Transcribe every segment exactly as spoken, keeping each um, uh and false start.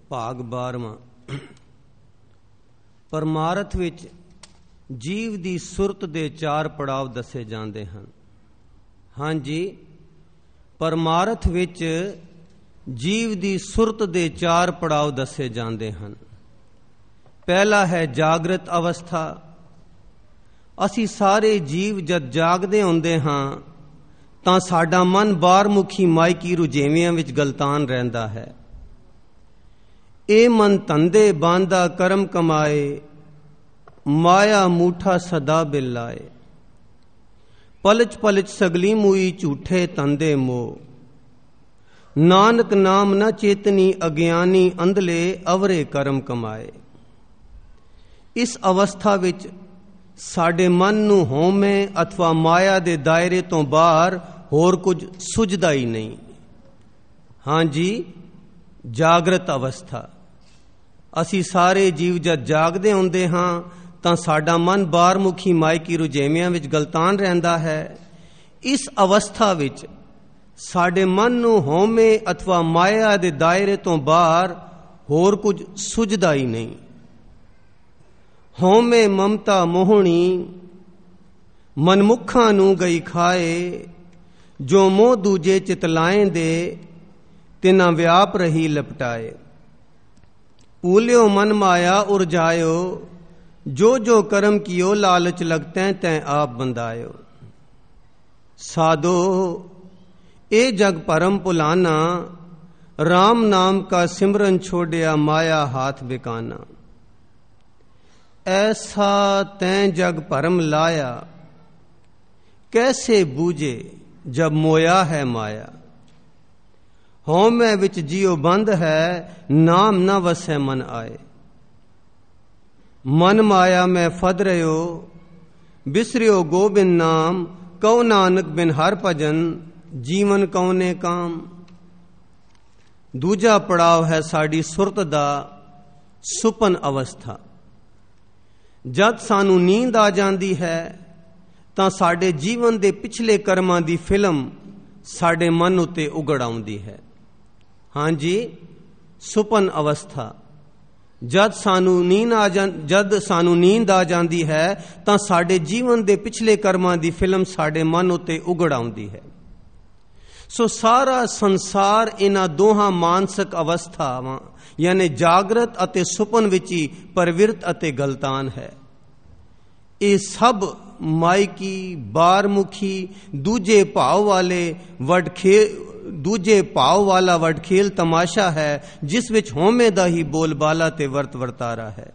ਭਾਗ ਬਾਰਵਾਂ। ਪਰਮਾਰਥ ਵਿੱਚ ਜੀਵ ਦੀ ਸੁਰਤ ਦੇ ਚਾਰ ਪੜਾਅ ਦੱਸੇ ਜਾਂਦੇ ਹਨ। ਹਾਂਜੀ, ਪਰਮਾਰਥ ਵਿੱਚ ਜੀਵ ਦੀ ਸੁਰਤ ਦੇ ਚਾਰ ਪੜਾਅ ਦੱਸੇ ਜਾਂਦੇ ਹਨ। ਪਹਿਲਾ ਹੈ ਜਾਗਰਤ ਅਵਸਥਾ। ਅਸੀਂ ਸਾਰੇ ਜੀਵ ਜਦ ਜਾਗਦੇ ਹੁੰਦੇ ਹਾਂ ਤਾਂ ਸਾਡਾ ਮਨ ਬਾਹਰਮੁਖੀ ਮਾਇਕੀ ਰੁਝੇਵਿਆਂ ਵਿੱਚ ਗਲਤਾਨ ਰਹਿੰਦਾ ਹੈ। ਇਹ ਮਨ ਧੰਦੇ ਬਾਂਦਾ ਕਰਮ ਕਮਾਏ, ਮਾਇਆ ਮੂਠਾ ਸਦਾ ਬਿਲਾਏ। ਪਲਚ ਪਲਚ ਸਗਲੀ ਮੂਈ ਝੂਠੇ ਧੰਦੇ ਮੋਹ, ਨਾਨਕ ਨਾਮ ਨਾ ਚੇਤਨੀ ਅਗਿਆਨੀ ਅੰਧਲੇ ਅਵਰੇ ਕਰਮ ਕਮਾਏ। ਇਸ ਅਵਸਥਾ ਵਿੱਚ ਸਾਡੇ ਮਨ ਨੂੰ ਹਉਮੈ ਅਥਵਾ ਮਾਇਆ ਦੇ ਦਾਇਰੇ ਤੋਂ ਬਾਹਰ ਹੋਰ ਕੁਝ ਸੁਝਦਾ ਹੀ ਨਹੀਂ। ਹਾਂਜੀ, ਜਾਗਰਤ ਅਵਸਥਾ। ਅਸੀਂ ਸਾਰੇ ਜੀਵ ਜਦ ਜਾਗਦੇ ਹੁੰਦੇ ਹਾਂ ਤਾਂ ਸਾਡਾ ਮਨ ਬਾਹਰਮੁਖੀ ਮਾਇਕੀ ਰੁਝੇਵਿਆਂ ਵਿੱਚ ਗਲਤਾਨ ਰਹਿੰਦਾ ਹੈ। ਇਸ ਅਵਸਥਾ ਵਿੱਚ ਸਾਡੇ ਮਨ ਨੂੰ ਹਉਮੈ ਅਥਵਾ ਮਾਇਆ ਦੇ ਦਾਇਰੇ ਤੋਂ ਬਾਹਰ ਹੋਰ ਕੁਝ ਸੁਝਦਾ ਹੀ ਨਹੀਂ। ਹਉਮੈ ਮਮਤਾ ਮੋਹਣੀ ਮਨਮੁਖਾਂ ਨੂੰ ਗਈ ਖਾਏ, ਜੋ ਮੋਹ ਦੂਜੇ ਚਿਤਲਾਏ ਦੇ ਤਿਨਾ ਵਿਆਪ ਰਹੀ ਲਪਟਾਏ। ਭੂਲਿਓ ਮਨ ਮਾਇਆ ਉਰਜਾਇਓ, ਜੋ ਜੋ ਕਰਮ ਕੀਓ ਲਾਲਚ ਲਗਤੈ ਤੈ ਆਪ ਬੰਦਾਇਓ। ਸਾਧੋ ਇਹ ਜਗ ਭਰਮ ਭੁਲਾਨਾ, ਰਾਮ ਨਾਮ ਕਾ ਸਿਮਰਨ ਛੋੜਿਆ ਮਾਇਆ ਹਾਥ ਬਿਕਾਨਾ। ऐसा तैं जग भरम लाया, कैसे बूझे जब मोया है माया। हौमै विच जियो बंद है, नाम न वसै मन आए। मन माया में फद रहो, बिसरियो गोबिंद नाम। कौ नानक बिन हर भजन, जीवन कौने काम। दूजा पड़ाव है साड़ी सुरत दा सुपन अवस्था। ਜਦ ਸਾਨੂੰ ਨੀਂਦ ਆ ਜਾਂਦੀ ਹੈ ਤਾਂ ਸਾਡੇ ਜੀਵਨ ਦੇ ਪਿਛਲੇ ਕਰਮਾਂ ਦੀ ਫਿਲਮ ਸਾਡੇ ਮਨ ਉੱਤੇ ਉਗੜ ਆਉਂਦੀ ਹੈ। ਹਾਂਜੀ, ਸੁਪਨ ਅਵਸਥਾ। ਜਦ ਸਾਨੂੰ ਨੀਂਦ ਆ ਜਾਂ ਜਦ ਸਾਨੂੰ ਨੀਂਦ ਆ ਜਾਂਦੀ ਹੈ ਤਾਂ ਸਾਡੇ ਜੀਵਨ ਦੇ ਪਿਛਲੇ ਕਰਮਾਂ ਦੀ ਫਿਲਮ ਸਾਡੇ ਮਨ ਉੱਤੇ ਉਗੜ ਆਉਂਦੀ ਹੈ। ਸੋ ਸਾਰਾ ਸੰਸਾਰ ਇਹਨਾਂ ਦੋਹਾਂ ਮਾਨਸਿਕ ਅਵਸਥਾਵਾਂ ਯਾਨੀ ਜਾਗਰਤ ਅਤੇ ਸੁਪਨ ਵਿੱਚ ਹੀ ਪਰਵਿਰਤ ਅਤੇ ਗਲਤਾਨ ਹੈ। ਇਹ ਸਭ ਮਾਇਕੀ ਬਾਹਰਮੁਖੀ ਦੂਜੇ ਭਾਵ ਵਾਲੇ ਵਡਖੇ ਦੂਜੇ ਭਾਵ ਵਾਲਾ ਵਡਖੇਲ ਤਮਾਸ਼ਾ ਹੈ, ਜਿਸ ਵਿੱਚ ਹਉਮੈ ਦਾ ਹੀ ਬੋਲਬਾਲਾ ਤੇ ਵਰਤ ਵਰਤਾਰਾ ਹੈ।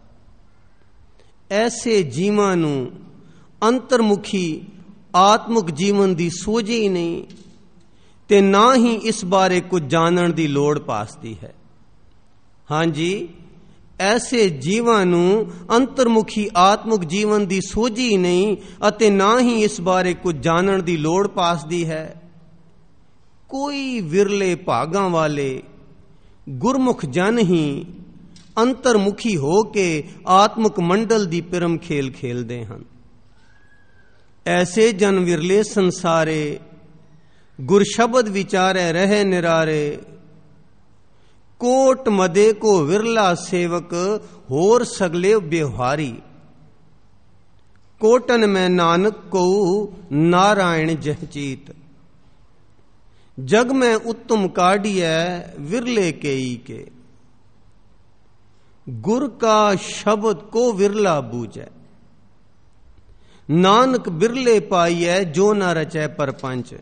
ਐਸੇ ਜੀਵਾਂ ਨੂੰ ਅੰਤਰਮੁਖੀ ਆਤਮਿਕ ਜੀਵਨ ਦੀ ਸੋਝ ਹੀ ਨਹੀਂ ਤੇ ਨਾ ਹੀ ਇਸ ਬਾਰੇ ਕੁਝ ਜਾਣਨ ਦੀ ਲੋੜ ਪਾਸਦੀ ਹੈ। ਹਾਂਜੀ, ਐਸੇ ਜੀਵਾਂ ਨੂੰ ਅੰਤਰਮੁਖੀ ਆਤਮਿਕ ਜੀਵਨ ਦੀ ਸੋਝੀ ਨਹੀਂ ਅਤੇ ਨਾ ਹੀ ਇਸ ਬਾਰੇ ਕੁਝ ਜਾਣਨ ਦੀ ਲੋੜ ਪਾਸਦੀ ਹੈ। ਕੋਈ ਵਿਰਲੇ ਭਾਗਾਂ ਵਾਲੇ ਗੁਰਮੁਖ ਜਨ ਹੀ ਅੰਤਰਮੁਖੀ ਹੋ ਕੇ ਆਤਮਿਕ ਮੰਡਲ ਦੀ ਪਿਰਮ ਖੇਲ ਖੇਲਦੇ ਹਨ। ਐਸੇ ਜਨ ਵਿਰਲੇ ਸੰਸਾਰੇ, ਗੁਰ ਸ਼ਬਦ ਵਿਚਾਰੇ ਰਹੇ ਨਿਰਾਰੇ। ਕੋਟ ਮਦੇ ਕੋ ਵਿਰਲਾ ਸੇਵਕ, ਹੋਰ ਸਗਲੇ ਬਿਵਹਾਰੀ। ਕੋਟਨ ਮੈਂ ਨਾਨਕ ਕੋ ਨਾਰਾਇਣ ਜਹਚੀਤ। जग में उत्तम काढ़िए विरले केई के। गुर का शब्द को विरला बूझे, नानक बिरले पाइए जो न रचे परपंच।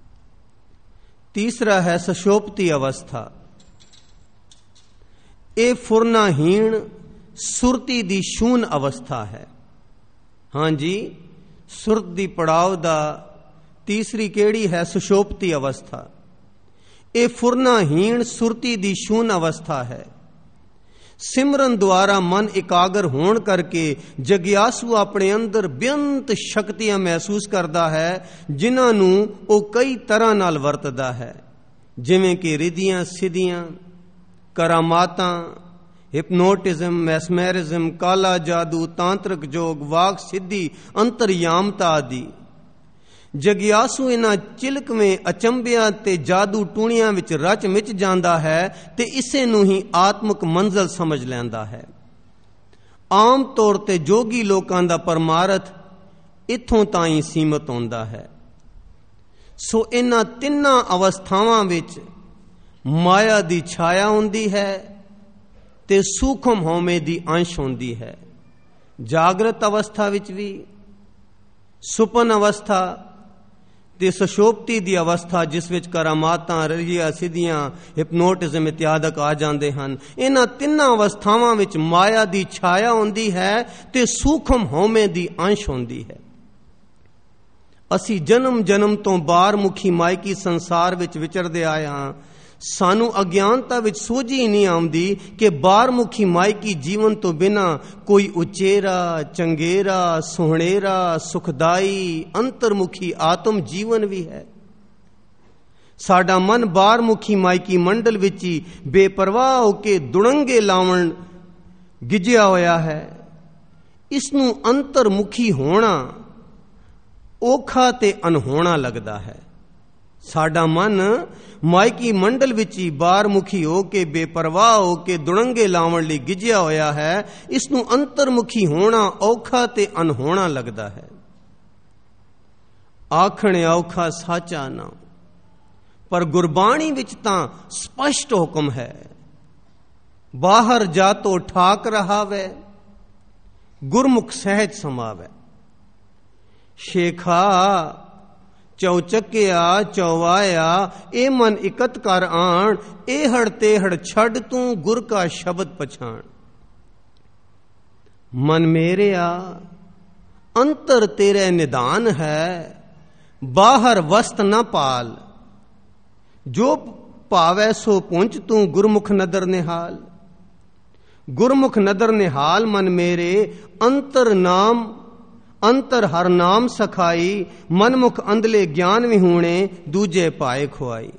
तीसरा है सशोपति अवस्था। ये फुरनाहीन सुरती दी शून अवस्था है। हाँ जी, सुरत दी पड़ाव दा तीसरी केड़ी है सुषोपति अवस्था। ये फुरनाहीन सुरती दी शून अवस्था है। सिमरन द्वारा मन एकाग्र होण करके जगियासू अपने अंदर बेअंत शक्तियां महसूस करता है, जिन्हां नूं वो कई तरह नाल वरतदा है, जिवें कि रिधियां सिद्धियां, करामातां, हिप्नोटिज्म, मैस्मेरिज्म, काला जादू, तांत्रिक जोग, वाक सिद्धि, अंतर्यामता आदि। ਜਗਿਆਸੂ ਇਹਨਾਂ ਚਿਲਕਵੇਂ ਅਚੰਭਿਆਂ ਤੇ ਜਾਦੂ ਟੂਣੀਆਂ ਵਿੱਚ ਰਚ ਮਿਚ ਜਾਂਦਾ ਹੈ ਤੇ ਇਸੇ ਨੂੰ ਹੀ ਆਤਮਿਕ ਮੰਜ਼ਲ ਸਮਝ ਲੈਂਦਾ ਹੈ। ਆਮ ਤੌਰ ਤੇ ਜੋਗੀ ਲੋਕਾਂ ਦਾ ਪਰਮਾਰਥ ਇੱਥੋਂ ਤਾਈਂ ਸੀਮਤ ਹੁੰਦਾ ਹੈ। ਸੋ ਇਹਨਾਂ ਤਿੰਨਾਂ ਅਵਸਥਾਵਾਂ ਵਿੱਚ ਮਾਇਆ ਦੀ ਛਾਇਆ ਹੁੰਦੀ ਹੈ ਤੇ ਸੂਖਮ ਹਉਮੈ ਦੀ ਅੰਸ਼ ਹੁੰਦੀ ਹੈ। ਜਾਗਰਤ ਅਵਸਥਾ ਵਿੱਚ ਵੀ, ਸੁਪਨ ਅਵਸਥਾ ਤੇ ਸੁਸ਼ੋਪਤੀ ਦੀ ਅਵਸਥਾ ਜਿਸ ਵਿੱਚ ਕਰਾਮਾਤਾਂ, ਰਲੀਆਂ ਸਿੱਧੀਆਂ, ਹਿਪਨੋਟਿਜ਼ਮ ਇਤਿਆਦਿਕ ਆ ਜਾਂਦੇ ਹਨ, ਇਹਨਾਂ ਤਿੰਨਾਂ ਅਵਸਥਾਵਾਂ ਵਿੱਚ ਮਾਇਆ ਦੀ ਛਾਇਆ ਹੁੰਦੀ ਹੈ ਤੇ ਸੂਖਮ ਹਉਮੈ ਦੀ ਅੰਸ਼ ਹੁੰਦੀ ਹੈ। ਅਸੀਂ ਜਨਮ ਜਨਮ ਤੋਂ ਬਾਹਰਮੁਖੀ ਮਾਇਕੀ ਸੰਸਾਰ ਵਿੱਚ ਵਿਚਰਦੇ ਆਏ ਹਾਂ। ਸਾਨੂੰ ਅਗਿਆਨਤਾ ਵਿੱਚ ਸੋਝੀ ਹੀ ਨਹੀਂ ਆਉਂਦੀ ਕਿ ਬਾਹਰਮੁਖੀ ਮਾਇਕੀ ਜੀਵਨ ਤੋਂ ਬਿਨਾਂ ਕੋਈ ਉਚੇਰਾ, ਚੰਗੇਰਾ, ਸੁਹਣੇਰਾ, ਸੁਖਦਾਈ, ਅੰਤਰਮੁਖੀ ਆਤਮ ਜੀਵਨ ਵੀ ਹੈ। ਸਾਡਾ ਮਨ ਬਾਹਰਮੁਖੀ ਮਾਇਕੀ ਮੰਡਲ ਵਿੱਚ ਹੀ ਬੇਪਰਵਾਹ ਹੋ ਕੇ ਦੁੜੰਗੇ ਲਾਵਣ ਗਿੱਜਿਆ ਹੋਇਆ ਹੈ। ਇਸ ਨੂੰ ਅੰਤਰਮੁਖੀ ਹੋਣਾ ਔਖਾ ਤੇ ਅਨਹੋਣਾ ਲੱਗਦਾ ਹੈ। ਸਾਡਾ ਮਨ ਮਾਇਕੀ ਮੰਡਲ ਵਿੱਚ ਹੀ ਬਾਹਰਮੁਖੀ ਹੋ ਕੇ ਬੇਪਰਵਾਹ ਹੋ ਕੇ ਦੁੜੰਗੇ ਲਾਵਣ ਲਈ ਗਿੱਜਿਆ ਹੋਇਆ ਹੈ। ਇਸ ਨੂੰ ਅੰਤਰਮੁਖੀ ਹੋਣਾ ਔਖਾ ਤੇ ਅਨਹੋਣਾ ਲੱਗਦਾ ਹੈ। ਆਖਣ ਔਖਾ ਸਾਚਾ ਨਾ, ਪਰ ਗੁਰਬਾਣੀ ਵਿੱਚ ਤਾਂ ਸਪਸ਼ਟ ਹੁਕਮ ਹੈ, ਬਾਹਰ ਜਾਤੋ ਠਾਕ ਰਹਾਵੇ, ਗੁਰਮੁਖ ਸਹਿਜ ਸਮਾਵੇ। ਸ਼ੇਖਾ ਚੌਚਕਿਆ ਚੌਵਾਇਆ ਇਹ ਮਨ ਇਕਤ ਕਰ ਆਣ, ਇਹੜ ਤੇਹੜ ਛੱਡ ਤੂੰ ਗੁਰ ਕਾ ਸ਼ਬਦ ਪਛਾਣ। ਮਨ ਮੇਰਿਆ ਅੰਤਰ ਤੇਰੇ ਨਿਦਾਨ ਹੈ, ਬਾਹਰ ਵਸਤ ਨਾ ਪਾਲ। ਜੋ ਭਾਵੈ ਸੋ ਪੁੰਚ ਤੂੰ ਗੁਰਮੁਖ ਨਦਰ ਨਿਹਾਲ। ਗੁਰਮੁਖ ਨਦਰ ਨਿਹਾਲ ਮਨ ਮੇਰੇ, ਅੰਤਰ ਨਾਮ ਅੰਤਰ ਹਰ ਨਾਮ ਸਖਾਈ। ਮਨਮੁਖ ਅੰਧਲੇ ਗਿਆਨ ਵਿਹੂਣੇ, ਦੂਜੇ ਪਾਏ ਖੁਆਈ।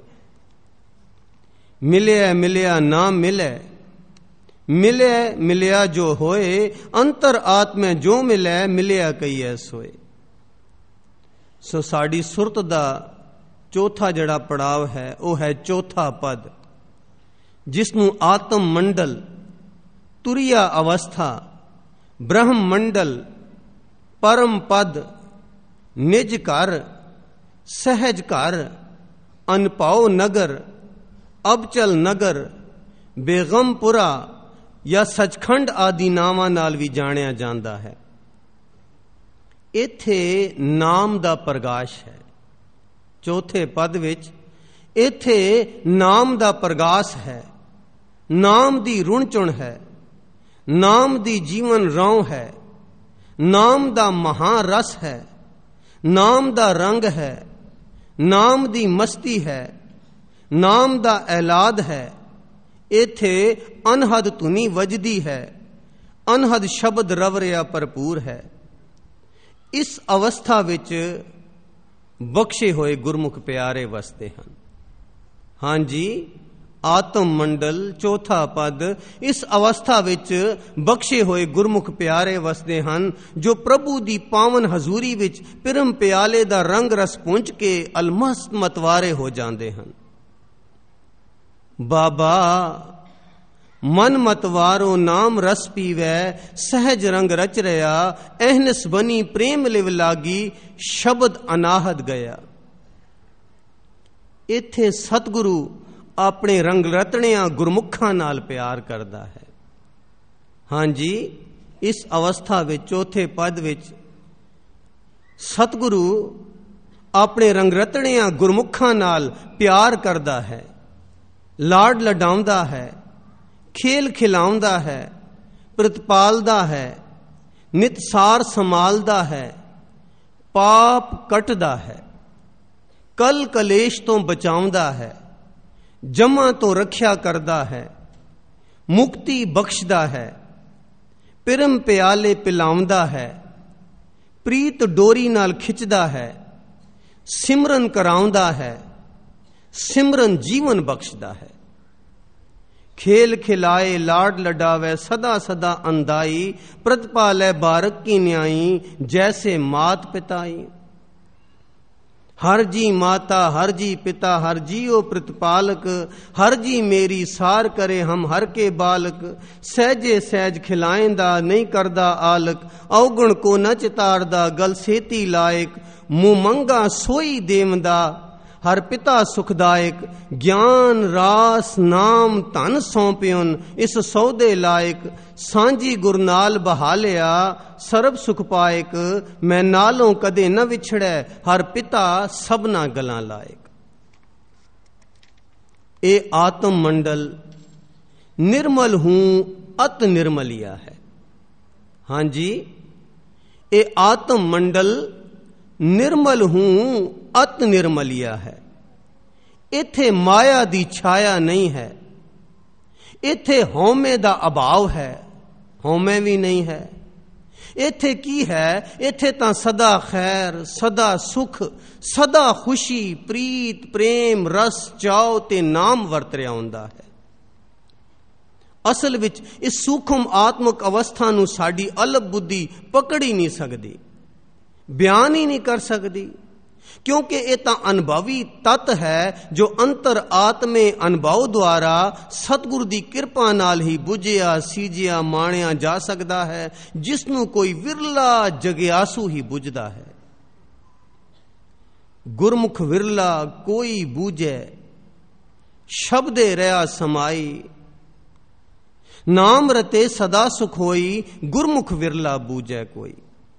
ਮਿਲਿਆ ਮਿਲਿਆ ਨਾ ਮਿਲੇ, ਮਿਲਿਆ ਮਿਲਿਆ ਜੋ ਹੋਏ। ਅੰਤਰ ਆਤਮੇ ਜੋ ਮਿਲੇ, ਮਿਲਿਆ ਕਈਐ ਸੋਏ। ਸੋ ਸਾਡੀ ਸੁਰਤ ਦਾ ਚੌਥਾ ਜਿਹੜਾ ਪੜਾਵ ਹੈ ਉਹ ਹੈ ਚੌਥਾ ਪਦ, ਜਿਸ ਨੂੰ ਆਤਮ ਮੰਡਲ, ਤੁਰੀਆ ਅਵਸਥਾ, ਬ੍ਰਹਮ ਮੰਡਲ, ਪਰਮ ਪਦ, ਨਿਜ ਘਰ, ਸਹਿਜ ਘਰ, ਅਨਪਾਉ ਨਗਰ, ਅਬਚਲ ਨਗਰ, ਬੇਗਮਪੁਰਾ ਜਾਂ ਸਚਖੰਡ ਆਦਿ ਨਾਵਾਂ ਨਾਲ ਵੀ ਜਾਣਿਆ ਜਾਂਦਾ ਹੈ। ਇੱਥੇ ਨਾਮ ਦਾ ਪ੍ਰਗਾਸ਼ ਹੈ। ਚੌਥੇ ਪਦ ਵਿੱਚ ਇੱਥੇ ਨਾਮ ਦਾ ਪ੍ਰਗਾਸ਼ ਹੈ। ਨਾਮ ਦੀ ਰੁਣ ਚੁਣ ਹੈ, ਨਾਮ ਦੀ ਜੀਵਨ ਰੌਂ ਹੈ, ਨਾਮ ਦਾ ਮਹਾਰਸ ਹੈ, ਨਾਮ ਦਾ ਰੰਗ ਹੈ, ਨਾਮ ਦੀ ਮਸਤੀ ਹੈ, ਨਾਮ ਦਾ ਐਲਾਦ ਹੈ। ਇੱਥੇ ਅਨਹਦ ਧੁਨੀ ਵੱਜਦੀ ਹੈ, ਅਨਹਦ ਸ਼ਬਦ ਰਵਰਿਆ ਭਰਪੂਰ ਹੈ। ਇਸ ਅਵਸਥਾ ਵਿੱਚ ਬਖਸ਼ੇ ਹੋਏ ਗੁਰਮੁਖ ਪਿਆਰੇ ਵਸਦੇ ਹਨ। ਹਾਂਜੀ, ਆਤਮ ਮੰਡਲ ਚੌਥਾ ਪਦ, ਇਸ ਅਵਸਥਾ ਵਿੱਚ ਬਖਸ਼ੇ ਹੋਏ ਗੁਰਮੁਖ ਪਿਆਰੇ ਵਸਦੇ ਹਨ, ਜੋ ਪ੍ਰਭੂ ਦੀ ਪਾਵਨ ਹਜ਼ੂਰੀ ਵਿੱਚ ਪਿਰਮ ਪਿਆਲੇ ਦਾ ਰੰਗ ਰਸ ਪੁੰਝ ਕੇ ਅਲਮਸਤ ਮਤਵਾਰੇ ਹੋ ਜਾਂਦੇ ਹਨ। ਬਾਬਾ ਮਨ ਮਤਵਾਰੋ ਨਾਮ ਰਸ ਪੀਵੈ, ਸਹਿਜ ਰੰਗ ਰਚ ਰਿਆ, ਅਹਨਸ ਬਨੀ ਪ੍ਰੇਮ ਲਿਵ ਲਾਗੀ, ਸ਼ਬਦ ਅਨਾਹਦ ਗਿਆ। ਇੱਥੇ ਸਤਿਗੁਰੂ ਆਪਣੇ ਰੰਗ ਰਤਣਿਆਂ ਗੁਰਮੁਖਾਂ ਨਾਲ ਪਿਆਰ ਕਰਦਾ ਹੈ। ਹਾਂਜੀ, ਇਸ ਅਵਸਥਾ ਵਿੱਚ ਚੌਥੇ ਪਦ ਵਿੱਚ ਸਤਿਗੁਰੂ ਆਪਣੇ ਰੰਗ ਰਤਣਿਆਂ ਗੁਰਮੁਖਾਂ ਨਾਲ ਪਿਆਰ ਕਰਦਾ ਹੈ, ਲਾਡ ਲਡਾਉਂਦਾ ਹੈ, ਖੇਲ ਖਿਲਾਉਂਦਾ ਹੈ, ਪ੍ਰਤਪਾਲਦਾ ਹੈ, ਨਿਤਸਾਰ ਸੰਭਾਲਦਾ ਹੈ, ਪਾਪ ਕੱਟਦਾ ਹੈ, ਕਲ ਕਲੇਸ਼ ਤੋਂ ਬਚਾਉਂਦਾ ਹੈ, ਜਮਾਂ ਤੋਂ ਰੱਖਿਆ ਕਰਦਾ ਹੈ, ਮੁਕਤੀ ਬਖਸ਼ਦਾ ਹੈ, ਪਿਰਮ ਪਿਆਲੇ ਪਿਲਾਉਂਦਾ ਹੈ, ਪ੍ਰੀਤ ਡੋਰੀ ਨਾਲ ਖਿੱਚਦਾ ਹੈ, ਸਿਮਰਨ ਕਰਾਉਂਦਾ ਹੈ, ਸਿਮਰਨ ਜੀਵਨ ਬਖਸ਼ਦਾ ਹੈ। ਖੇਲ ਖਿਲਾਏ ਲਾਡ ਲਡਾਵੇ, ਸਦਾ ਸਦਾ ਅੰਦਾਈ, ਪ੍ਰਤਪਾਲੇ ਬਾਰਕ ਕੀ ਨਿਆਈ, ਜੈਸੇ ਮਾਤ ਪਿਤਾਈ। हर जी माता हर जी पिता हर जीओ प्रतिपालक, हर जी मेरी सार करे हम हर के बालक, सहजे सहज खिलाएंदा नहीं करदा आलक, अवगुण को न चितारदा गल सेती लायक, मुँह मंगा सोई देवदा हर पिता सुखदायक, ज्ञान रास नाम धन सौंपियन इस सौदे लायक, सांझी गुरनाल बहालिया सर्ब सुख पायक, मैं नालों कदे न विछड़े हर पिता सबना गलां लायक। ए आत्म मंडल निर्मल हूं अत निर्मलिया है। हां जी, ए आत्म मंडल निर्मल हूं अत निर्मलिया है। इथे माया दी छाया नहीं है, इथे हौमे दा अभाव है, हौमे भी नहीं है। इथे की है, इथे तां सदा खैर सदा सुख सदा खुशी प्रीत प्रेम रस चाव ते नाम वरत रहा हुंदा है। असल विच इस सूखम आत्मक अवस्था नूं साडी अलग बुद्धि पकड़ ही नहीं सकदी, बयान ही नहीं कर सकती, क्योंकि ये तो अनुभवी तत्व है जो अंतर आत्मे अनुभव द्वारा सतगुरु की कृपा नाल ही बुझिया सीजिया माणिया जा सकता है, जिसनों कोई विरला जगियासू ही बुझदा है। गुरमुख विरला कोई बूझे शब्दे रहा समाई, नाम रते सदा सुख होई गुरमुख विरला बूझे कोई।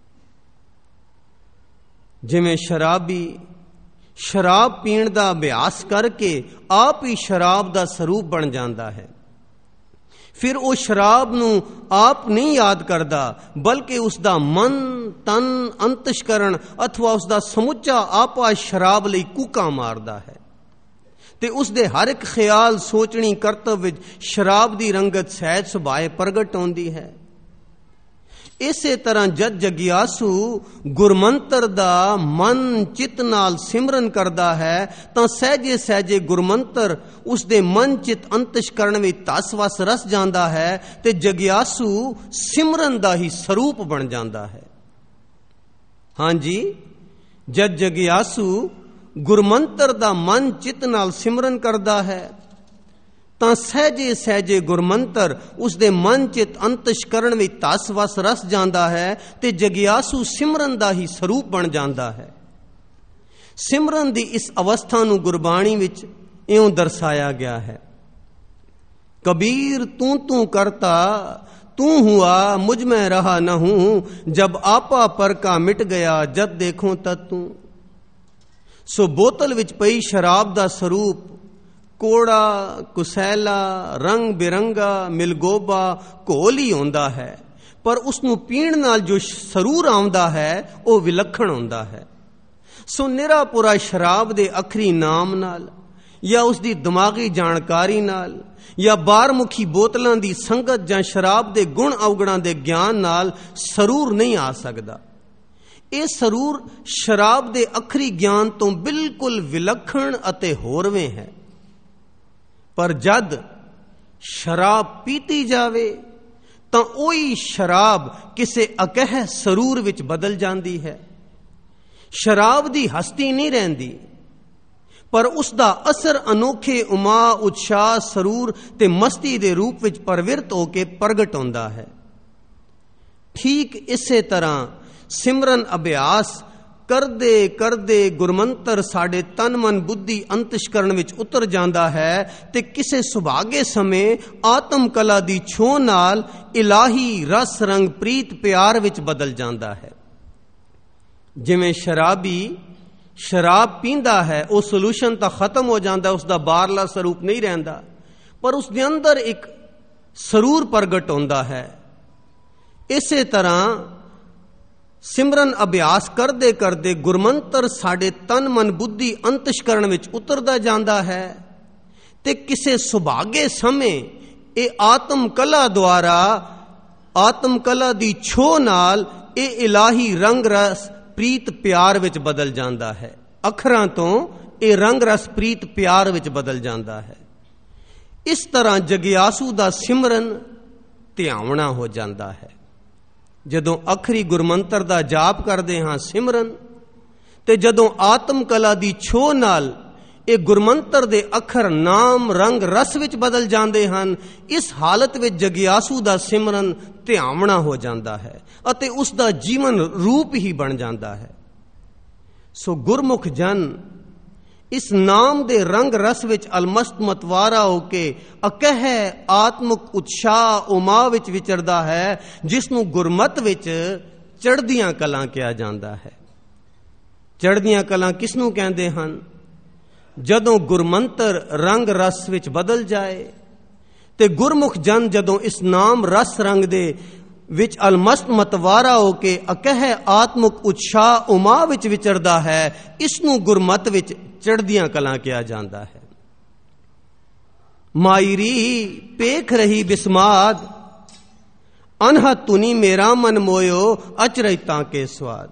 जिमें शराबी शराब पीण दा अभ्यास करके आप ही शराब दा स्वरूप बन जाता है, फिर वो शराब नूं आप नहीं याद करता, बल्कि उसका मन तन अंतशकरण अथवा उसका समुचा आपा शराब लई कूका मारदा है, ते उसदे हर एक ख्याल सोचनी करतब विच शराब दी रंगत सहज सुभाए प्रगट होंदी है। इसे तरह जद जगियासू गुरमंतर दा मन चित नाल सिमरन करदा है, तां सहजे सहजे गुरमंतर उसदे मन चित अंतशकरण विच तस वस रस जांदा है, ते जगियासू सिमरन दा ही स्वरूप बन जांदा है। हां जी, जद जगियासू गुरमंतर दा मन चित नाल सिमरन करदा है, तां सहजे सहजे गुरमंतर उसदे मन चित अंतशकरण विच तस वस रस जांदा है, ते जगियासू सिमरन दा ही स्वरूप बन जांदा है। सिमरन दी इस अवस्था नूं गुरबाणी विच इउं दर्शाया गया है, कबीर तू तू करता तू हुआ मुझ में रहा न हूं, जब आपा पर का मिट गया जद देखूं तद तू। सो बोतल विच पई शराब दा स्वरूप कोड़ा कुसैला रंग बिरंगा मिलगोबा घोल ही होंदा है, पर उसनूं पीण नाल जो सरूर आउंदा है वह विलखण होंदा है। सो निरा पुरा शराब दे अखरी नाम नाल या उसकी दिमागी जानकारी नाल या बारमुखी बोतलों की संगत जां शराब दे गुण अवगुणां दे ज्ञान नाल सरूर नहीं आ सकदा। ये सरूर शराब दे अखरी ज्ञान तो बिल्कुल विलखण अते होरवें है। पर जद शराब पीती जावे तां ओही शराब किसे अकह सरूर विच बदल जाती है। शराब दी हस्ती नहीं रहिंदी, पर उसका असर अनोखे उमा उत्साह सरूर ते मस्ती दे रूप विच प्रवृत्त होके प्रगट होंदा है। ठीक इसे तरह सिमरन अभ्यास करदे करदे गुरमंतर साडे तन मन बुद्धि अंतशकरण विच उतर जांदा है, ते किसे सुभागे समय आत्म कला दी छो नाल इलाही रस रंग प्रीत प्यार विच बदल जांदा है। जिवें शराबी शराब पींदा है, वो सोल्यूशन तो खत्म हो जाता, उसका बाहरला स्वरूप नहीं रहिंदा, पर उसके अंदर एक सरूर प्रगट होंदा है। इसे तरह सिमरन अभ्यास करदे करदे गुरमंतर साडे तन मन बुद्धि अंतशकरण विच उतरदा जांदा है, ते किसे सुभागे समय ए आत्म कला द्वारा आत्म कला दी छो नाल ए इलाही रंग रस प्रीत प्यार विच बदल जांदा है। अखरां तो ए रंग रस प्रीत प्यार विच बदल जांदा है। इस तरह जगियासू दा सिमरन ध्यावना हो जांदा है। जदों अखरी गुरमंतर दा जाप करदे हां सिमरन, ਤੇ ਜਦੋਂ ਆਤਮ ਕਲਾ ਦੀ ਛੋਹ ਨਾਲ ਇਹ ਗੁਰਮੰਤਰ ਦੇ ਅੱਖਰ ਨਾਮ ਰੰਗ ਰਸ ਵਿੱਚ ਬਦਲ ਜਾਂਦੇ ਹਨ, ਇਸ ਹਾਲਤ ਵਿੱਚ ਜਗਿਆਸੂ ਦਾ ਸਿਮਰਨ ਧਿਆਵਣਾ ਹੋ ਜਾਂਦਾ ਹੈ ਅਤੇ ਉਸ ਦਾ ਜੀਵਨ ਰੂਪ ਹੀ ਬਣ ਜਾਂਦਾ ਹੈ। ਸੋ ਗੁਰਮੁਖ ਜਨ ਇਸ ਨਾਮ ਦੇ ਰੰਗ ਰਸ ਵਿੱਚ ਅਲਮਸਤ ਮਤਵਾਰਾ ਹੋ ਕੇ ਅਕਹਿ ਆਤਮਿਕ ਉਤਸ਼ਾਹ ਉਮਾ ਵਿੱਚ ਵਿਚਰਦਾ ਹੈ, ਜਿਸ ਨੂੰ ਗੁਰਮਤ ਵਿੱਚ ਚੜ੍ਹਦੀਆਂ ਕਲਾਂ ਕਿਹਾ ਜਾਂਦਾ ਹੈ। ਚੜ੍ਹਦੀਆਂ ਕਲਾਂ ਕਿਸ ਨੂੰ ਕਹਿੰਦੇ ਹਨ? ਜਦੋਂ ਗੁਰਮੰਤਰ ਰੰਗ ਰਸ ਵਿੱਚ ਬਦਲ ਜਾਏ ਤੇ ਗੁਰਮੁਖ ਜਨ ਜਦੋਂ ਇਸ ਨਾਮ ਰਸ ਰੰਗ ਦੇ ਵਿੱਚ ਅਲਮਸਤ ਮਤਵਾਰਾ ਹੋ ਕੇ ਅਕਹਿ ਆਤਮਿਕ ਉਤਸ਼ਾਹ ਉਮਾ ਵਿੱਚ ਵਿਚਰਦਾ ਹੈ, ਇਸ ਨੂੰ ਗੁਰਮਤ ਵਿੱਚ ਚੜ੍ਹਦੀਆਂ ਕਲਾਂ ਕਿਹਾ ਜਾਂਦਾ ਹੈ। ਮਾਇਰੀ ਪੇਖ ਰਹੀ ਬਿਸਮਾਦ, ਅਨਹ ਤੁਨੀ ਮੇਰਾ ਮਨ ਮੋਇਓ ਅਚਰਜਤਾਂ ਕੇ ਸਵਾਦ।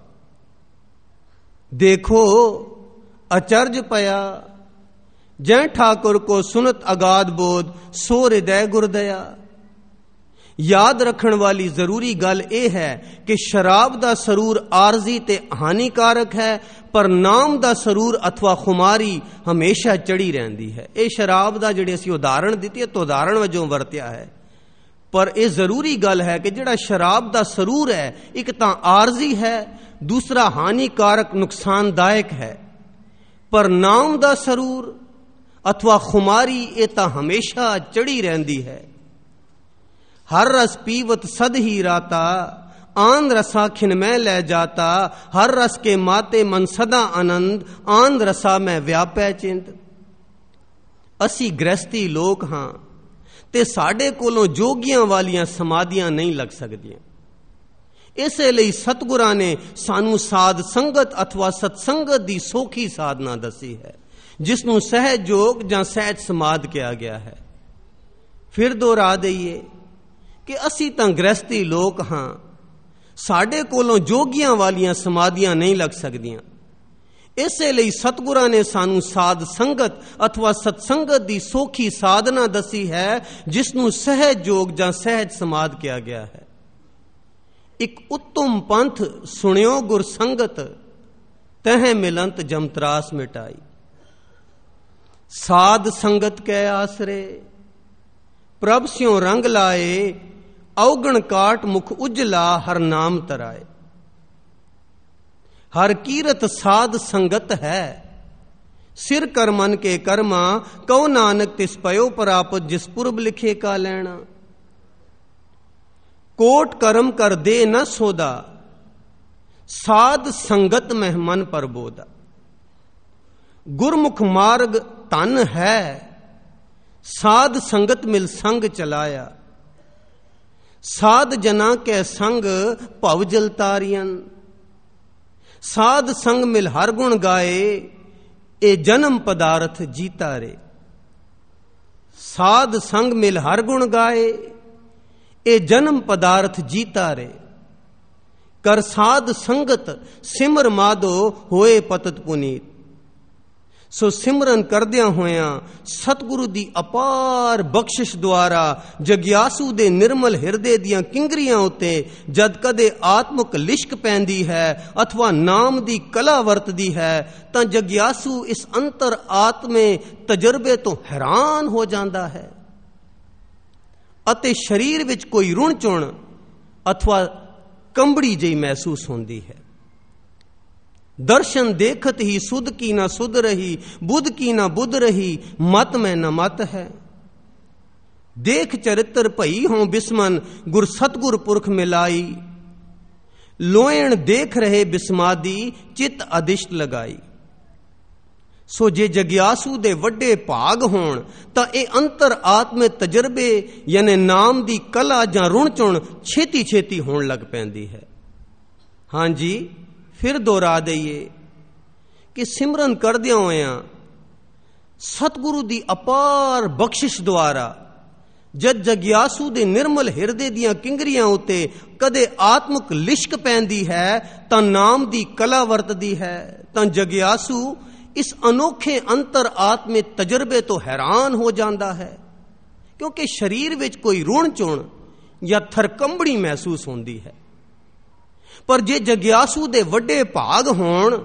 ਦੇਖੋ ਅਚਰਜ ਪਿਆ ਜੈ ਠਾकुर को सुनत अगाध बोध सो हृदय गुरदया। याद रखण वाली जरूरी गल यह है कि शराब दा सरूर आरजी ते हानिकारक है, पर नाम दा सरूर अथवा खुमारी हमेशा चढ़ी रहती है। ये शराब दा जिहड़े असीं उदाहरण दित्ती है तो उदाहरण वजों वरतिया है, पर यह जरूरी गल है कि जिहड़ा शराब दा सरूर है एक तां आरजी है, दूसरा हानिकारक नुकसानदायक है, पर नाम दा सरूर अथवा खुमारी ये तो हमेशा चढ़ी रहती है। हर रस पीवत सद ही राता, आंध रसा खिन में ले जाता। हर रस के माते मन सदा आनंद, आंध रसा में व्यापै चिंत। असी गृहस्थी लोक हाँ ते साडे कोलों जोगियां वालियां समाधियां नहीं लग सकदियां। इसे ਲਈ सतगुरां ने सानू साध संगत अथवा सत्संगत दी सौखी साधना दसी है, जिसनों सहज योग ਜਾਂ सहज समाध किया गया है। फिर दोहरा दईए कि असी तां गृहस्थी लोक हाँ, साडे कोलों जोगियां वालियां समाधियां नहीं लग सकदियां। इसे ਲਈ सतगुरां ने सानू साध संगत अथवा सत्संगत दी सौखी साधना दसी है, जिसनों सहज योग ਜਾਂ सहज समाध किया गया है। एक उत्तम पंथ सुनियो गुर संगत, तह मिलंत जमत्रास मिटाई। साध संगत के आसरे प्रभ स्यों रंग लाए, अवगण काट मुख उजला हर नाम तराए। हर कीरत साध संगत है, सिर कर मन के कर्मा। कहो नानक तिस पयो परापत, जिस पुरब लिखे का लेना। कोट कर्म कर दे न सोदा, साध संगत में मन पर बोधा। गुरमुख मार्ग तन है, साध संगत मिल संग चलाया। साध जना के संग भव जल तारियन, साध संग मिल हर गुण गाए। ए जन्म पदार्थ जीता रे, साध संग मिल हर गुण गाए। ए जन्म पदार्थ जीता रे, कर साध संगत सिमर माधो होए पतत पुनीत। सो सिमरन करदियां होया सतगुरु दी अपार बख्शिश द्वारा जग्यासू दे निर्मल हिरदे दियां किंगरियां उत्ते जद कदे आत्मक लिश्क पैंदी है अथवा नाम दी कला वरतदी है, तां जग्यासू इस अंतर आत्मे तजर्बे तो हैरान हो जांदा है ਅਤੇ शरीर विच कोई रुण चुण अथवा कंबड़ी जी महसूस होती है। दर्शन देखत ही सुध की ना सुध रही, बुध की ना बुध रही, मत में न मत है। देख चरित्र भई हों बिस्मन, गुर सतगुर पुरख मिलाई। लोएण देख रहे बिस्मादी, चित अधिष्ट लगाई। सो जे जग्यासू दे वड्डे भाग होण तां ਇਹ अंतर आत्मे तजर्बे यानी नाम दी कला जां रुण चुण छेती छेती होण लग पैंदी है। हाँ जी, फिर दोहरा दईए कि सिमरन करदियां होया सतगुरु दी अपार बख्शिश द्वारा जद जग्यासू दे निर्मल हिरदे दियां किंगरियां उत्ते कदे आत्मक लिश्क पैंदी है तां नाम दी कला वरतदी है, तां जग्यासू इस अनोखे अंतर आत्मे तजर्बे तो हैरान हो जाता है, क्योंकि शरीर विच कोई रुण चुण या थरकंबड़ी महसूस होती है। पर जे जग्यासू दे वड्डे भाग होण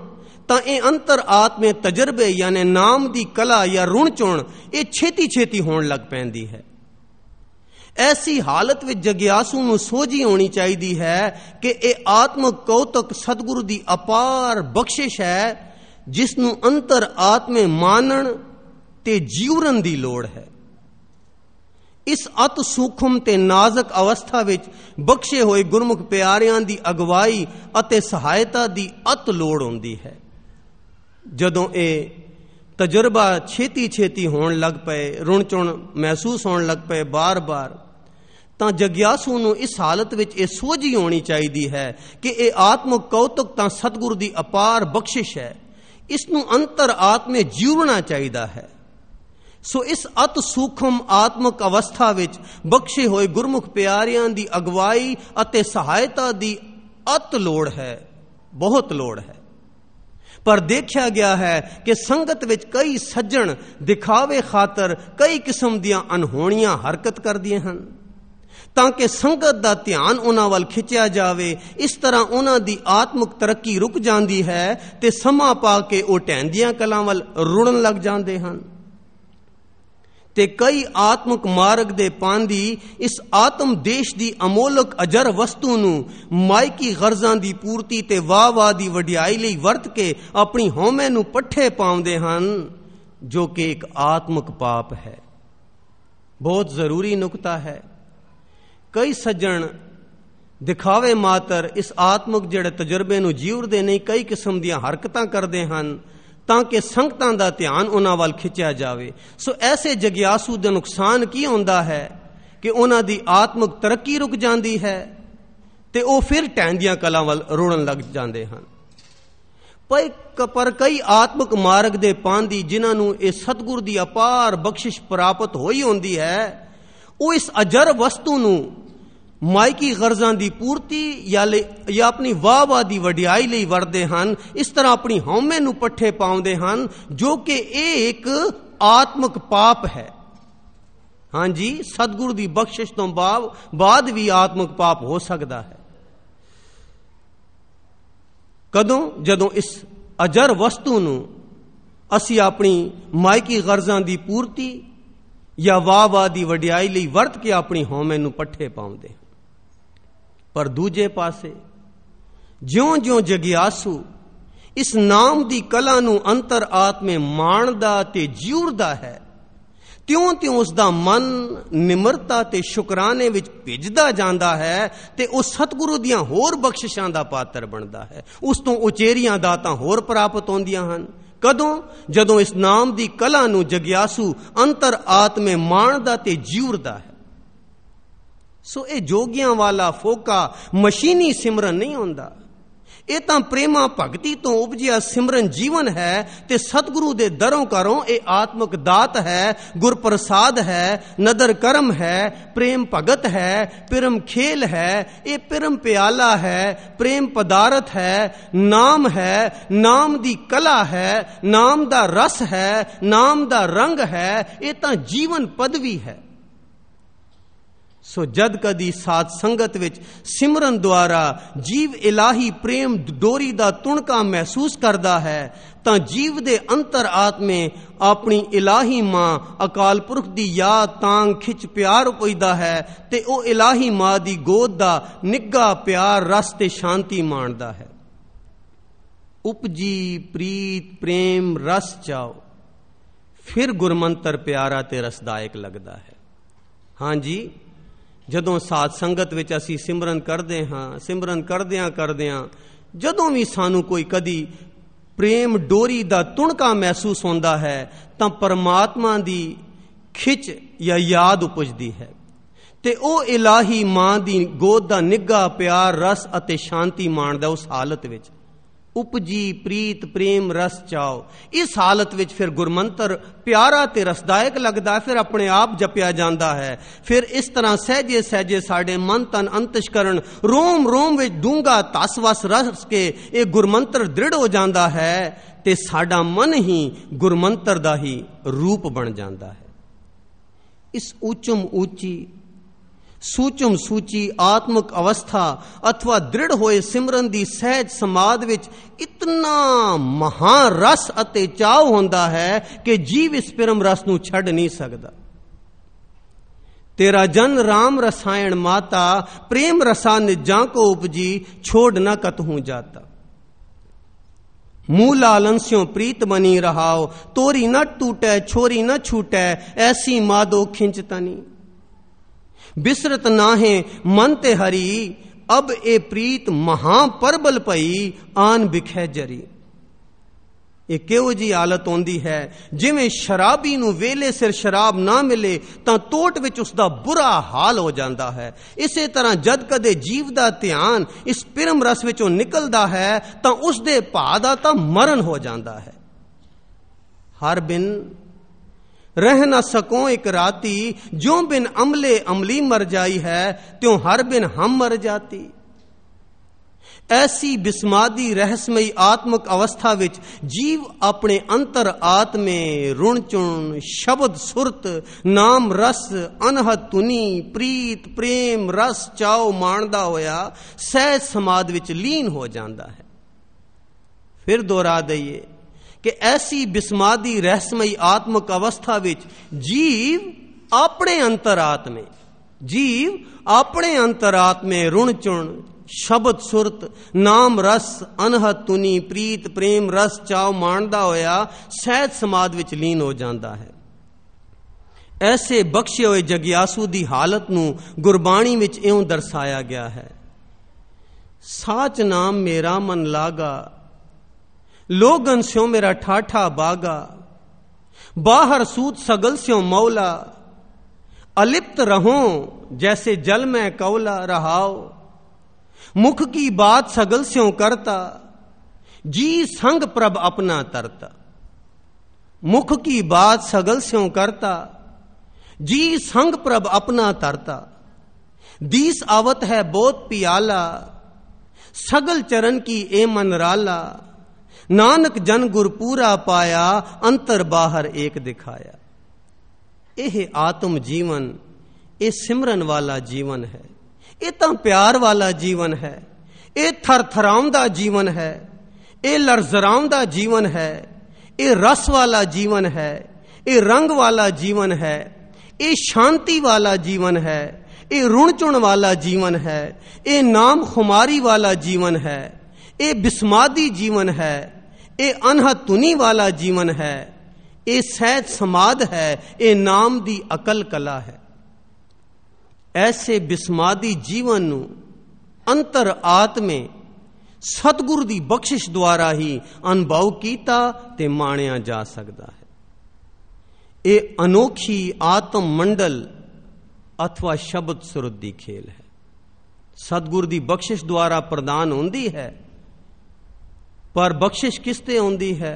ਤਾਂ ਇਹ ਅੰਤਰ ਆਤਮੇ ਤਜਰਬੇ ਯਾਨੀ ਨਾਮ ਦੀ ਕਲਾ ਜਾਂ ਰੁਣ ਚੁਣ ਇਹ ਛੇਤੀ ਛੇਤੀ ਹੋਣ ਲੱਗ ਪੈਂਦੀ ਹੈ। ਐਸੀ ਹਾਲਤ ਵਿੱਚ ਜਗਿਆਸੂ ਨੂੰ ਸੋਝੀ ਹੋਣੀ ਚਾਹੀਦੀ ਹੈ ਕਿ ਇਹ ਆਤਮਕ ਕੌਤਕ ਸਤਿਗੁਰੂ ਦੀ ਅਪਾਰ ਬਖਸ਼ਿਸ਼ ਹੈ, ਜਿਸ ਨੂੰ ਅੰਤਰ ਆਤਮੇ ਮਾਨਣ ਤੇ ਜੀਵਨ ਦੀ ਲੋੜ ਹੈ। ਇਸ ਅਤ ਸੂਖਮ ਤੇ ਨਾਜ਼ੁਕ ਅਵਸਥਾ ਵਿੱਚ ਬਖਸ਼ੇ ਹੋਏ ਗੁਰਮੁਖ ਪਿਆਰਿਆਂ ਦੀ ਅਗਵਾਈ ਅਤੇ ਸਹਾਇਤਾ ਦੀ ਅਤ ਲੋੜ ਹੁੰਦੀ ਹੈ। ਜਦੋਂ ਇਹ ਤਜਰਬਾ ਛੇਤੀ ਛੇਤੀ ਹੋਣ ਲੱਗ ਪਏ, ਰੁਣ ਚੁਣ ਮਹਿਸੂਸ ਹੋਣ ਲੱਗ ਪਏ ਬਾਰ-ਬਾਰ, ਤਾਂ ਜਗਿਆਸੂ ਨੂੰ ਇਸ ਹਾਲਤ ਵਿੱਚ ਇਹ ਸੋਝੀ ਹੋਣੀ ਚਾਹੀਦੀ ਹੈ ਕਿ ਇਹ ਆਤਮਕ ਕੌਤਕ ਤਾਂ ਸਤਿਗੁਰੂ ਦੀ ਅਪਾਰ ਬਖਸ਼ਿਸ਼ ਹੈ, ਇਸ ਨੂੰ ਅੰਤਰ ਆਤਮੇ ਜੀਵਣਾ ਚਾਹੀਦਾ ਹੈ। ਸੋ ਇਸ ਅਤ ਸੂਖਮ ਆਤਮਕ ਅਵਸਥਾ ਵਿੱਚ ਬਖਸ਼ੇ ਹੋਏ ਗੁਰਮੁਖ ਪਿਆਰਿਆਂ ਦੀ ਅਗਵਾਈ ਅਤੇ ਸਹਾਇਤਾ ਦੀ ਅਤ ਲੋੜ ਹੈ, ਬਹੁਤ ਲੋੜ ਹੈ। ਪਰ ਦੇਖਿਆ ਗਿਆ ਹੈ ਕਿ ਸੰਗਤ ਵਿੱਚ ਕਈ ਸੱਜਣ ਦਿਖਾਵੇ ਖਾਤਰ ਕਈ ਕਿਸਮ ਦੀਆਂ ਅਨਹੋਣੀਆਂ ਹਰਕਤ ਕਰਦੀਆਂ ਹਨ, ਤਾਂ ਕਿ ਸੰਗਤ ਦਾ ਧਿਆਨ ਉਹਨਾਂ ਵੱਲ ਖਿੱਚਿਆ ਜਾਵੇ। ਇਸ ਤਰ੍ਹਾਂ ਉਹਨਾਂ ਦੀ ਆਤਮਿਕ ਤਰੱਕੀ ਰੁਕ ਜਾਂਦੀ ਹੈ ਤੇ ਸਮਾਂ ਪਾ ਕੇ ਉਹ ਢਹਿੰਦੀਆਂ ਕਲਾਂ ਵੱਲ ਰੁੜਨ ਲੱਗ ਜਾਂਦੇ ਹਨ। ਤੇ ਕਈ ਆਤਮਿਕ ਮਾਰਗ ਦੇ ਪਾਂਦੀ ਇਸ ਆਤਮ ਦੇਸ਼ ਦੀ ਅਮੋਲਕ ਅਜਰ ਵਸਤੂ ਨੂੰ ਮਾਇਕੀ ਗਰਜ਼ਾਂ ਦੀ ਪੂਰਤੀ ਤੇ ਵਾਹ ਵਾਹ ਦੀ ਵਡਿਆਈ ਲਈ ਵਰਤ ਕੇ ਆਪਣੀ ਹਉਮੈ ਨੂੰ ਪੱਠੇ ਪਾਉਂਦੇ ਹਨ, ਜੋ ਕਿ ਇੱਕ ਆਤਮਿਕ ਪਾਪ ਹੈ। ਬਹੁਤ ਜ਼ਰੂਰੀ ਨੁਕਤਾ ਹੈ। ਕਈ ਸੱਜਣ ਦਿਖਾਵੇ ਮਾਤਰ ਇਸ ਆਤਮਿਕ ਜਿਹੜੇ ਤਜਰਬੇ ਨੂੰ ਜੀਵਦੇ ਨਹੀਂ, ਕਈ ਕਿਸਮ ਦੀਆਂ ਹਰਕਤਾਂ ਕਰਦੇ ਹਨ ਤਾਂ ਕਿ ਸੰਗਤਾਂ ਦਾ ਧਿਆਨ ਉਹਨਾਂ ਵੱਲ ਖਿੱਚਿਆ ਜਾਵੇ। ਸੋ ਐਸੇ ਜਗਿਆਸੂ ਦਾ ਨੁਕਸਾਨ ਕੀ ਹੁੰਦਾ ਹੈ ਕਿ ਉਹਨਾਂ ਦੀ ਆਤਮਿਕ ਤਰੱਕੀ ਰੁਕ ਜਾਂਦੀ ਹੈ ਤੇ ਉਹ ਫਿਰ ਢਹਿੰਦੀਆਂ ਕਲਾਂ ਵੱਲ ਰੋੜਨ ਲੱਗ ਜਾਂਦੇ ਹਨ। ਪਰ ਕਈ ਆਤਮਿਕ ਮਾਰਗ ਦੇ ਪਾਂਦੀ ਜਿਨ੍ਹਾਂ ਨੂੰ ਇਹ ਸਤਿਗੁਰ ਦੀ ਅਪਾਰ ਬਖਸ਼ਿਸ਼ ਪ੍ਰਾਪਤ ਹੋਈ ਹੁੰਦੀ ਹੈ, ਉਹ ਇਸ ਅਜਰ ਵਸਤੂ ਨੂੰ ਮਾਇਕੀ ਗਰਜ਼ਾਂ ਦੀ ਪੂਰਤੀ ਜਾਂ ਜਾਂ ਆਪਣੀ ਵਾਹ ਵਾਹ ਦੀ ਵਡਿਆਈ ਲਈ ਵਰਤਦੇ ਹਨ। ਇਸ ਤਰ੍ਹਾਂ ਆਪਣੀ ਹਉਮੈ ਨੂੰ ਪੱਠੇ ਪਾਉਂਦੇ ਹਨ, ਜੋ ਕਿ ਇਹ ਇੱਕ ਆਤਮਿਕ ਪਾਪ ਹੈ। ਹਾਂਜੀ, ਸਤਿਗੁਰੂ ਦੀ ਬਖਸ਼ਿਸ਼ ਤੋਂ ਬਾਅਦ ਵੀ ਆਤਮਿਕ ਪਾਪ ਹੋ ਸਕਦਾ ਹੈ। ਕਦੋਂ? ਜਦੋਂ ਇਸ ਅਜਰ ਵਸਤੂ ਨੂੰ ਅਸੀਂ ਆਪਣੀ ਮਾਇਕੀ ਗਰਜ਼ਾਂ ਦੀ ਪੂਰਤੀ ਜਾਂ ਵਾਹ ਵਾਹ ਦੀ ਵਡਿਆਈ ਲਈ ਵਰਤ ਕੇ ਆਪਣੀ ਹਉਮੈ ਨੂੰ ਪੱਠੇ ਪਾਉਂਦੇ। ਪਰ ਦੂਜੇ ਪਾਸੇ ਜਿਉਂ-ਜਿਉਂ ਜਗਿਆਸੂ ਇਸ ਨਾਮ ਦੀ ਕਲਾ ਨੂੰ ਅੰਤਰ ਆਤਮੇ ਮਾਣਦਾ ਤੇ ਜੀਉਰਦਾ ਹੈ, ਤਿਉਂ-ਤਿਉਂ ਉਸ ਦਾ ਮਨ ਨਿਮਰਤਾ ਤੇ ਸ਼ੁਕਰਾਨੇ ਵਿੱਚ ਭਿੱਜਦਾ ਜਾਂਦਾ ਹੈ ਤੇ ਉਹ ਸਤਿਗੁਰੂ ਦੀਆਂ ਹੋਰ ਬਖਸ਼ਿਸ਼ਾਂ ਦਾ ਪਾਤਰ ਬਣਦਾ ਹੈ। ਉਸ ਤੋਂ ਉਚੇਰੀਆਂ ਦਾਤਾਂ ਹੋਰ ਪ੍ਰਾਪਤ ਹੁੰਦੀਆਂ ਹਨ। ਕਦੋਂ? ਜਦੋਂ ਇਸ ਨਾਮ ਦੀ ਕਲਾ ਨੂੰ ਜਗਿਆਸੂ ਅੰਤਰ ਆਤਮੇ ਮਾਣਦਾ ਤੇ ਜੀਉਰਦਾ ਹੈ। ਸੋ ਇਹ ਜੋਗੀਆਂ ਵਾਲਾ ਫੋਕਾ ਮਸ਼ੀਨੀ ਸਿਮਰਨ ਨਹੀਂ ਹੁੰਦਾ, ਇਹ ਤਾਂ ਪ੍ਰੇਮਾ ਭਗਤੀ ਤੋਂ ਉਪਜਿਆ ਸਿਮਰਨ ਜੀਵਨ ਹੈ ਤੇ ਸਤਿਗੁਰੂ ਦੇ ਦਰੋਂ ਘਰੋਂ ਇਹ ਆਤਮਿਕ ਦਾਤ ਹੈ, ਗੁਰਪ੍ਰਸਾਦ ਹੈ, ਨਦਰ ਕਰਮ ਹੈ, ਪ੍ਰੇਮ ਭਗਤ ਹੈ, ਪ੍ਰੇਮ ਖੇਲ ਹੈ, ਇਹ ਪ੍ਰੇਮ ਪਿਆਲਾ ਹੈ, ਪ੍ਰੇਮ ਪਦਾਰਥ ਹੈ, ਨਾਮ ਹੈ, ਨਾਮ ਦੀ ਕਲਾ ਹੈ, ਨਾਮ ਦਾ ਰਸ ਹੈ, ਨਾਮ ਦਾ ਰੰਗ ਹੈ, ਇਹ ਤਾਂ ਜੀਵਨ ਪਦਵੀ ਹੈ। ਸੋ ਜਦ ਕਦੀ ਸਾਧ ਸੰਗਤ ਵਿੱਚ ਸਿਮਰਨ ਦੁਆਰਾ ਜੀਵ ਇਲਾਹੀ ਪ੍ਰੇਮ ਡੋਰੀ ਦਾ ਤੁਣਕਾ ਮਹਿਸੂਸ ਕਰਦਾ ਹੈ ਤਾਂ ਜੀਵ ਦੇ ਅੰਤਰ ਆਤਮੇ ਆਪਣੀ ਇਲਾਹੀ ਮਾਂ ਅਕਾਲ ਪੁਰਖ ਦੀ ਯਾਦ ਤਾਂਗ ਖਿੱਚ ਪਿਆਰ ਉਪਜਦਾ ਹੈ ਤੇ ਉਹ ਇਲਾਹੀ ਮਾਂ ਦੀ ਗੋਦ ਦਾ ਨਿੱਘਾ ਪਿਆਰ ਰਸ ਤੇ ਸ਼ਾਂਤੀ ਮਾਣਦਾ ਹੈ। ਉਪਜੀ ਪ੍ਰੀਤ ਪ੍ਰੇਮ ਰਸ ਚਾਓ, ਫਿਰ ਗੁਰਮੰਤਰ ਪਿਆਰਾ ਤੇ ਰਸਦਾਇਕ ਲੱਗਦਾ ਹੈ। ਹਾਂਜੀ, ਜਦੋਂ ਸਾਧ ਸੰਗਤ ਵਿੱਚ ਅਸੀਂ ਸਿਮਰਨ ਕਰਦੇ ਹਾਂ, ਸਿਮਰਨ ਕਰਦਿਆਂ ਕਰਦਿਆਂ ਜਦੋਂ ਵੀ ਸਾਨੂੰ ਕੋਈ ਕਦੀ ਪ੍ਰੇਮ ਡੋਰੀ ਦਾ ਤੁਣਕਾ ਮਹਿਸੂਸ ਹੁੰਦਾ ਹੈ ਤਾਂ ਪਰਮਾਤਮਾ ਦੀ ਖਿੱਚ ਜਾਂ ਯਾਦ ਉਪਜਦੀ ਹੈ ਤੇ ਉਹ ਇਲਾਹੀ ਮਾਂ ਦੀ ਗੋਦ ਦਾ ਨਿੱਘਾ ਪਿਆਰ ਰਸ ਅਤੇ ਸ਼ਾਂਤੀ ਮਾਣਦਾ। ਉਸ ਹਾਲਤ ਵਿੱਚ ਉਪਜੀ ਪ੍ਰੀਤ ਪ੍ਰੇਮ ਰਸ ਚਾਓ, ਇਸ ਹਾਲਤ ਵਿੱਚ ਫਿਰ ਗੁਰਮੰਤਰ ਪਿਆਰਾ ਤੇ ਰਸਦਾਇਕ ਲੱਗਦਾ, ਫਿਰ ਆਪਣੇ ਆਪ ਜਪਿਆ ਜਾਂਦਾ ਹੈ। ਫਿਰ ਇਸ ਤਰ੍ਹਾਂ ਸਹਿਜੇ ਸਹਿਜੇ ਸਾਡੇ ਮਨ ਤਨ ਅੰਤਸ਼ਕਰਨ ਰੋਮ ਰੋਮ ਵਿੱਚ ਡੂੰਘਾ ਧਸ ਵਸ ਰਸ ਕੇ ਇਹ ਗੁਰਮੰਤਰ ਦ੍ਰਿੜ ਹੋ ਜਾਂਦਾ ਹੈ ਤੇ ਸਾਡਾ ਮਨ ਹੀ ਗੁਰਮੰਤਰ ਦਾ ਹੀ ਰੂਪ ਬਣ ਜਾਂਦਾ ਹੈ। ਇਸ ਉੱਚਮ ਉੱਚੀ ਸੂਚਮ ਸੂਚੀ ਆਤਮਿਕ ਅਵਸਥਾ ਅਥਵਾ ਦ੍ਰਿੜ ਹੋਏ ਸਿਮਰਨ ਦੀ ਸਹਿਜ ਸਮਾਧ ਵਿੱਚ ਇਤਨਾ ਮਹਾਰਸ ਅਤੇ ਚਾਅ ਹੁੰਦਾ ਹੈ ਕਿ ਜੀਵ ਇਸ ਪਰਮ ਰਸ ਨੂੰ ਛੱਡ ਨਹੀਂ ਸਕਦਾ। तेरा जन राम रसायन माता प्रेम रसा निजा को उपजी छोड़ न कतहूं जाता। मूल आलंस्यों प्रीत बनी रहाओ तोरी न टूटे छोरी न छूटे ऐसी मादो खिंचतनी। बिसरत नाहे मन ते हरी अब ए प्रीत महापरबल पई आन बिखे जरी। ਇਹ ਕਿਹੋ ਜਿਹੀ ਹਾਲਤ ਆਉਂਦੀ ਹੈ ਜਿਵੇਂ ਸ਼ਰਾਬੀ ਨੂੰ ਵੇਲੇ ਸਿਰ ਸ਼ਰਾਬ ਨਾ ਮਿਲੇ ਤਾਂ ਟੋਟ ਵਿੱਚ ਉਸ ਦਾ ਬੁਰਾ ਹਾਲ ਹੋ ਜਾਂਦਾ ਹੈ। ਇਸੇ ਤਰ੍ਹਾਂ ਜਦ ਕਦੇ ਜੀਵ ਦਾ ਧਿਆਨ ਇਸ ਪਰਮ ਰਸ ਵਿੱਚੋਂ ਨਿਕਲਦਾ ਹੈ ਤਾਂ ਉਸ ਦੇ ਭਾਅ ਦਾ ਤਾਂ ਮਰਨ ਹੋ ਜਾਂਦਾ ਹੈ। ਹਰ ਬਿਨ ਰਹਿ ਨਾ ਸਕੋ ਇੱਕ ਰਾਤੀ ਜੋ ਬਿਨ ਅਮਲੇ ਅਮਲੀ ਮਰ ਜਾਈ ਹੈ ਤਿਉ ਹਰ ਬਿਨ ਹਮ ਮਰ ਜਾਤੀ। ऐसी बिस्मादी रहस्यमयी आत्मक अवस्था विच जीव अपने अंतर आत्मे रुण चुण शब्द सुरत नाम रस अनहद तुनी प्रीत प्रेम रस चाओ माणदा होया सहज समाध विच लीन हो जाता है। फिर दोहरा दईए कि ऐसी बिस्मादी रहस्यमयी आत्मक अवस्था विच जीव अपने अंतर आत्मे जीव अपने अंतर आत्मे रुण चुण शब्द सुरत नाम रस अनहद तुनी प्रीत प्रेम रस चाव माणदा होया सहज समाध विच लीन हो जाता है। ऐसे बख्शे हुए जगियासू दी हालत नूं गुरबाणी विच इउं दर्शाया गया है। साच नाम मेरा मन लागा लोगन स्यों मेरा ठाठा बागा बाहर सूत सगल स्यों मौला अलिप्त रहो जैसे जल में कौला रहाओ। मुख की बात सगल स्यों करता जी संग प्रभ अपना तरता। मुख की बात सगल स्यों करता जी संग प्रभ अपना तरता। दीस आवत है बहुत पियाला सगल चरण की ए मनराला। नानक जन गुर पूरा पाया अंतर बाहर एक दिखाया। यह आत्म जीवन ये सिमरन वाला जीवन है। ਇਹ ਤਾਂ ਪਿਆਰ ਵਾਲਾ ਜੀਵਨ ਹੈ। ਇਹ ਥਰਥਰਾਉਂਦਾ ਜੀਵਨ ਹੈ। ਇਹ ਲਰਜ਼ਰਾਉਂਦਾ ਜੀਵਨ ਹੈ। ਇਹ ਰਸ ਵਾਲਾ ਜੀਵਨ ਹੈ। ਇਹ ਰੰਗ ਵਾਲਾ ਜੀਵਨ ਹੈ। ਇਹ ਸ਼ਾਂਤੀ ਵਾਲਾ ਜੀਵਨ ਹੈ। ਇਹ ਰੁਣ ਚੁਣ ਵਾਲਾ ਜੀਵਨ ਹੈ। ਇਹ ਨਾਮ ਖੁਮਾਰੀ ਵਾਲਾ ਜੀਵਨ ਹੈ। ਇਹ ਬਿਸਮਾਦੀ ਜੀਵਨ ਹੈ। ਇਹ ਅਨਹਦ ਧੁਨੀ ਵਾਲਾ ਜੀਵਨ ਹੈ। ਇਹ ਸਹਿਜ ਸਮਾਧ ਹੈ। ਇਹ ਨਾਮ ਦੀ ਅਕਲ ਕਲਾ ਹੈ। ऐसे बिस्मादी जीवन नूं अंतर आत्मे सतगुरु दी बख्शिश द्वारा ही अनुभव कीता ते माणिया जा सकता है। ये अनोखी आत्म मंडल अथवा शब्द सुरत दी खेल है। सतगुरु दी बख्शिश द्वारा प्रदान होंदी है पर बख्शिश किसते होंदी है?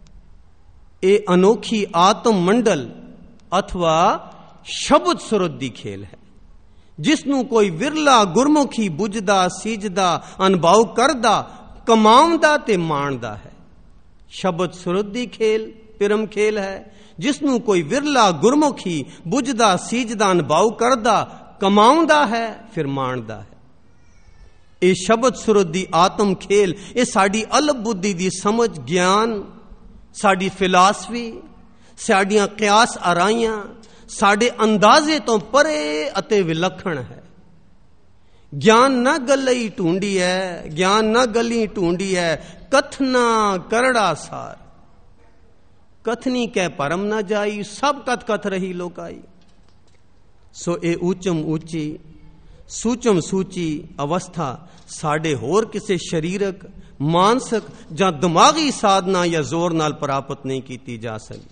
ये अनोखी आत्म मंडल अथवा शब्द सुरत दी खेल है जिसनू कोई विरला गुरमुखी बुझदा सीजदा अनुभव करदा कमाउंदा ते माणदा है। शब्द सुरत दी खेल पिरम खेल है जिसनू कोई विरला गुरमुखी बुझदा सीजदा अनुभव करदा कमाउंदा है फिर माणदा है। ये शब्द सुरत दी आत्म खेल ये साडी अलग बुद्धि दी समझ ज्ञान साडी फिलासफी साडियां कियास आराइयां साडे अंदाजे तो परे अते विलक्षण है। ज्ञान न गलई ढूंढी है ज्ञान न गली ढूंढी है कथना करड़ा सार। कथनी कै परम न जाई सब कथ कथ रही लोकाई। सो ए ऊचम ऊंची सूचम सूची अवस्था साडे होर किसी शरीरक मानसिक जां दिमागी साधना या जोर नाल प्राप्त नहीं की जा सकती।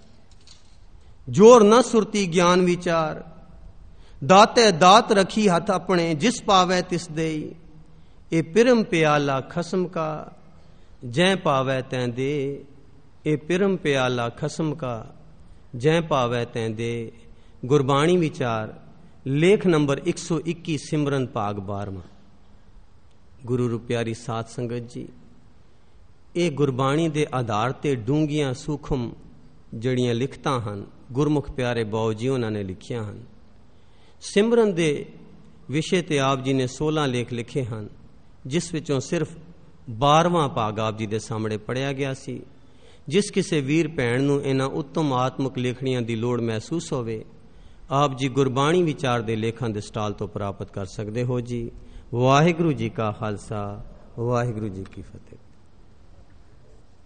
जोर न सुरती ज्ञान विचार दाते दात रखी हथ अपने जिस पावे तिस देई। ए पिरम प्याला खसम का जै पावे तैं दे। ए पिरम प्याला खसम का जै पावे तैं दे। गुरबाणी विचार लेख नंबर एक सौ इक्की सिमरन भाग बारहवां। गुरु रू प्यारी साध संगत जी ये गुरबाणी दे आधार ते डूंगियां सूखम जड़ियां लिखतां हन गुरमुख प्यारे बाऊ जी उन्होंने लिखिया हैं। सिमरन दे ਵਿਸ਼ੇ 'ਤੇ ਆਪ ਜੀ ਨੇ ਸੋਲਾਂ ਲੇਖ ਲਿਖੇ ਹਨ, ਜਿਸ ਵਿੱਚੋਂ ਸਿਰਫ ਬਾਰ੍ਹਵਾਂ ਭਾਗ ਆਪ ਜੀ ਦੇ ਸਾਹਮਣੇ ਪੜ੍ਹਿਆ ਗਿਆ ਸੀ। ਜਿਸ ਕਿਸੇ ਵੀਰ ਭੈਣ ਨੂੰ ਇਹਨਾਂ ਉੱਤਮ ਆਤਮਿਕ ਲੇਖਣੀਆਂ ਦੀ ਲੋੜ ਮਹਿਸੂਸ ਹੋਵੇ, ਆਪ ਜੀ ਗੁਰਬਾਣੀ ਵਿਚਾਰ ਦੇ ਲੇਖਾਂ ਦੇ ਸਟਾਲ ਤੋਂ ਪ੍ਰਾਪਤ ਕਰ ਸਕਦੇ ਹੋ ਜੀ। ਵਾਹਿਗੁਰੂ ਜੀ ਕਾ ਖਾਲਸਾ, ਵਾਹਿਗੁਰੂ ਜੀ ਕੀ ਫਤਿਹ।